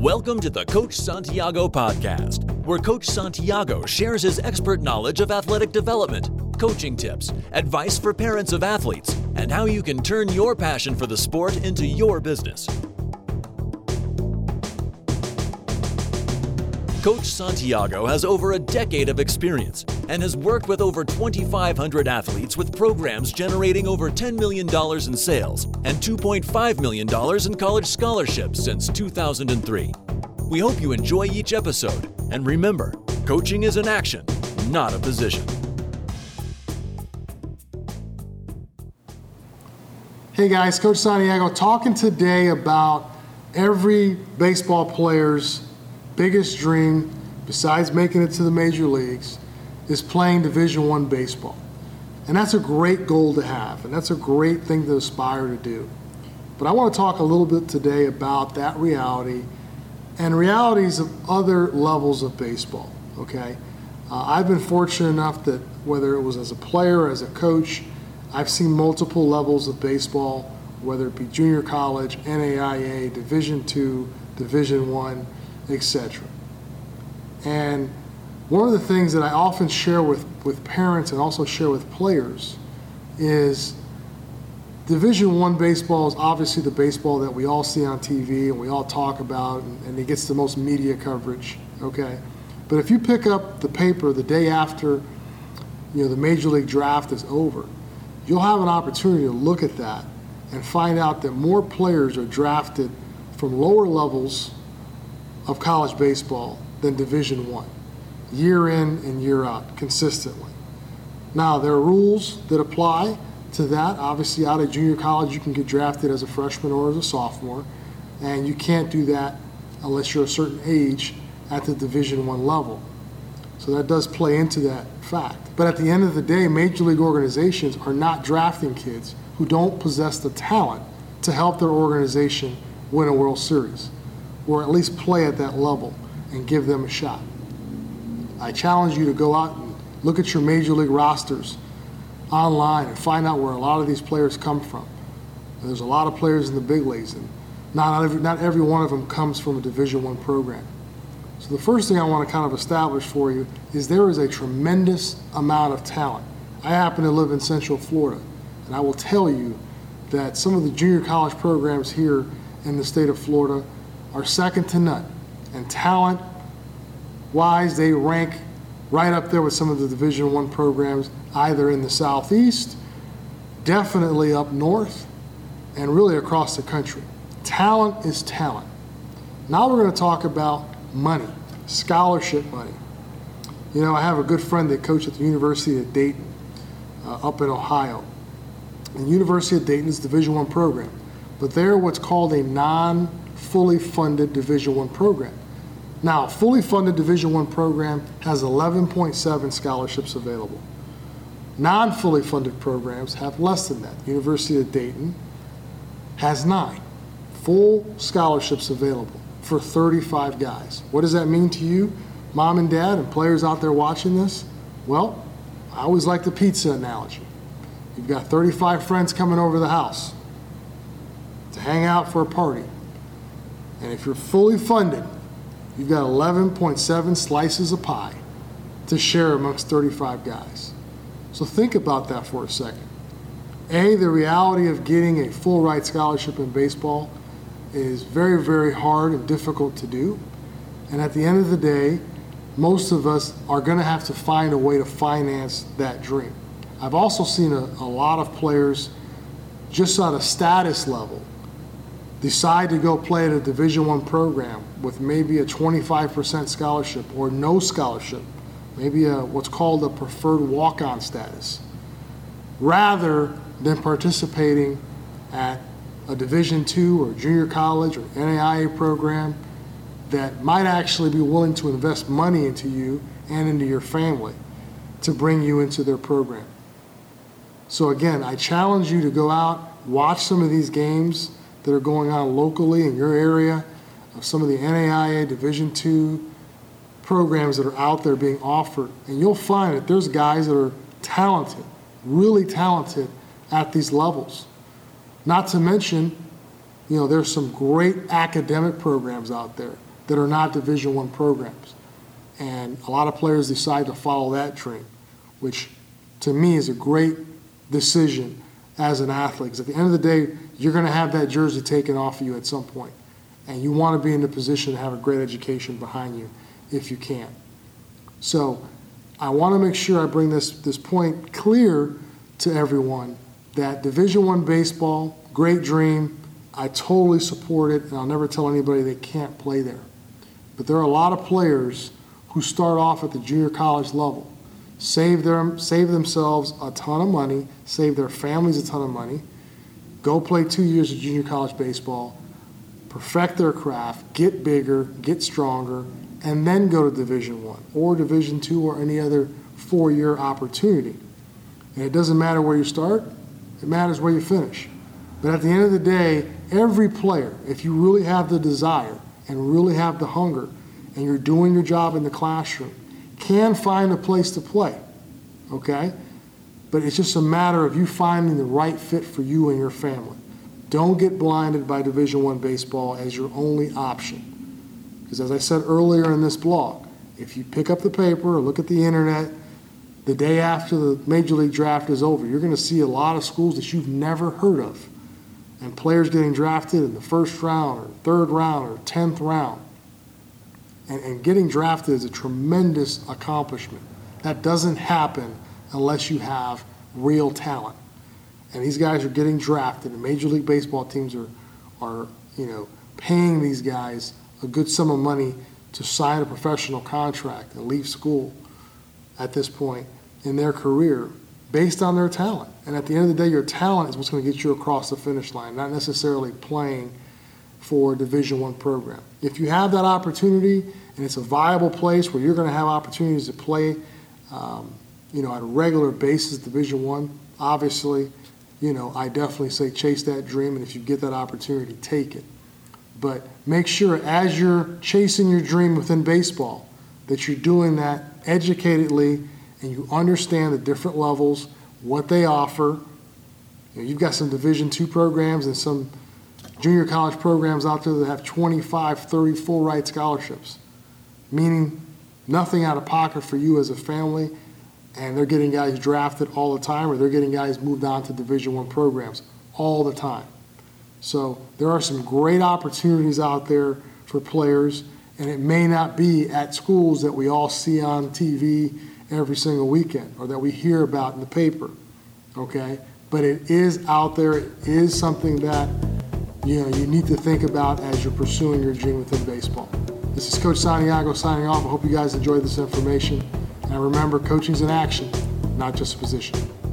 Welcome to the Coach Santiago podcast, where Coach Santiago shares his expert knowledge of athletic development, coaching tips, advice for parents of athletes, and how you can turn your passion for the sport into your business. Coach Santiago has over a decade of experience and has worked with over 2,500 athletes with programs generating over $10 million in sales and $2.5 million in college scholarships since 2003. We hope you enjoy each episode, and remember, coaching is an action, not a position. Hey guys, Coach Santiago talking today about every baseball player's biggest dream, besides making it to the major leagues, is playing Division I baseball. And that's a great goal to have, and that's a great thing to aspire to do. But I want to talk a little bit today about that reality and realities of other levels of baseball, okay? I've been fortunate enough that whether it was as a player or as a coach, I've seen multiple levels of baseball, whether it be junior college, NAIA, Division II, Division I, etc. And one of the things that I often share with parents and also share with players is Division I baseball is obviously the baseball that we all see on TV and we all talk about, and it gets the most media coverage, okay? But if you pick up the paper the day after, the Major League draft is over, you'll have an opportunity to look at that and find out that more players are drafted from lower levels of college baseball than Division I, year in and year out, consistently. Now, there are rules that apply to that. Obviously, out of junior college, you can get drafted as a freshman or as a sophomore, and you can't do that unless you're a certain age at the Division I level. So that does play into that fact. But at the end of the day, major league organizations are not drafting kids who don't possess the talent to help their organization win a World Series, or at least play at that level and give them a shot. I challenge you to go out and look at your major league rosters online and find out where a lot of these players come from. And there's a lot of players in the big leagues, and not every one of them comes from a Division I program. So the first thing I want to kind of establish for you is there is a tremendous amount of talent. I happen to live in Central Florida, and I will tell you that some of the junior college programs here in the state of Florida are second to none. And talent-wise, they rank right up there with some of the Division I programs, either in the Southeast, definitely up north, and really across the country. Talent is talent. Now we're going to talk about money, scholarship money. I have a good friend that coached at the University of Dayton up in Ohio. And the University of Dayton is a Division I program, but they're what's called a non-fully funded Division I program. Now, a fully funded Division I program has 11.7 scholarships available. Non-fully funded programs have less than that. University of Dayton has 9 full scholarships available for 35 guys. What does that mean to you, mom and dad, and players out there watching this? Well, I always like the pizza analogy. You've got 35 friends coming over the house to hang out for a party. And if you're fully funded, you've got 11.7 slices of pie to share amongst 35 guys. So think about that for a second. The reality of getting a full ride scholarship in baseball is very, very hard and difficult to do. And at the end of the day, most of us are going to have to find a way to finance that dream. I've also seen a lot of players just on a status level decide to go play at a Division I program with maybe a 25% scholarship or no scholarship, maybe what's called a preferred walk-on status, rather than participating at a Division II or junior college or NAIA program that might actually be willing to invest money into you and into your family to bring you into their program. So again, I challenge you to go out, watch some of these games that are going on locally in your area, of some of the NAIA Division II programs that are out there being offered. And you'll find that there's guys that are talented, really talented at these levels. Not to mention, there's some great academic programs out there that are not Division I programs. And a lot of players decide to follow that dream, which to me is a great decision as an athlete. Because at the end of the day, you're going to have that jersey taken off of you at some point. And you want to be in the position to have a great education behind you if you can. So I want to make sure I bring this point clear to everyone that Division I baseball, great dream, I totally support it, and I'll never tell anybody they can't play there. But there are a lot of players who start off at the junior college level, save themselves a ton of money, save their families a ton of money, go play 2 years of junior college baseball, perfect their craft, get bigger, get stronger, and then go to Division I or Division II or any other 4-year opportunity. And it doesn't matter where you start, it matters where you finish. But at the end of the day, every player, if you really have the desire and really have the hunger and you're doing your job in the classroom, can find a place to play, okay? But it's just a matter of you finding the right fit for you and your family. Don't get blinded by Division I baseball as your only option. Because as I said earlier in this blog, if you pick up the paper or look at the internet, the day after the Major League draft is over, you're going to see a lot of schools that you've never heard of. And players getting drafted in the first round or third round or 10th round. And getting drafted is a tremendous accomplishment. That doesn't happen unless you have real talent. And these guys are getting drafted, and Major League Baseball teams are paying these guys a good sum of money to sign a professional contract and leave school at this point in their career based on their talent. And at the end of the day, your talent is what's going to get you across the finish line, not necessarily playing for a Division I program. If you have that opportunity and it's a viable place where you're going to have opportunities to play, at a regular basis, Division I, obviously, I definitely say chase that dream, and if you get that opportunity, take it. But make sure as you're chasing your dream within baseball that you're doing that educatedly and you understand the different levels, what they offer. You've got some Division II programs and some junior college programs out there that have 25, 30 full-ride scholarships, meaning nothing out of pocket for you as a family, and they're getting guys drafted all the time, or they're getting guys moved on to Division I programs all the time. So there are some great opportunities out there for players, and it may not be at schools that we all see on TV every single weekend or that we hear about in the paper, okay? But it is out there. It is something that you need to think about as you're pursuing your dream within baseball. This is Coach Santiago signing off. I hope you guys enjoyed this information. And remember, coaching's an action, not just a position.